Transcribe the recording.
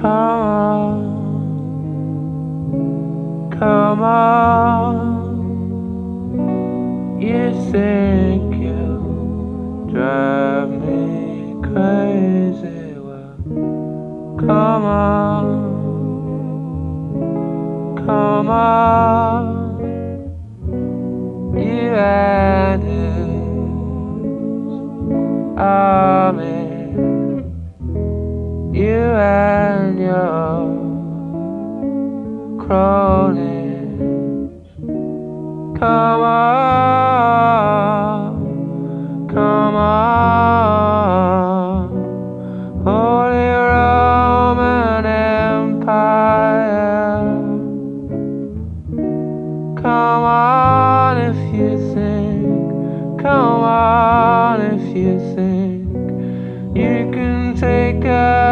come on. You think you drive me crazy? Well, come come on. You and his army, you and your cronies. Come on, Holy Roman Empire. Come on if you think, come on if you think you can take us.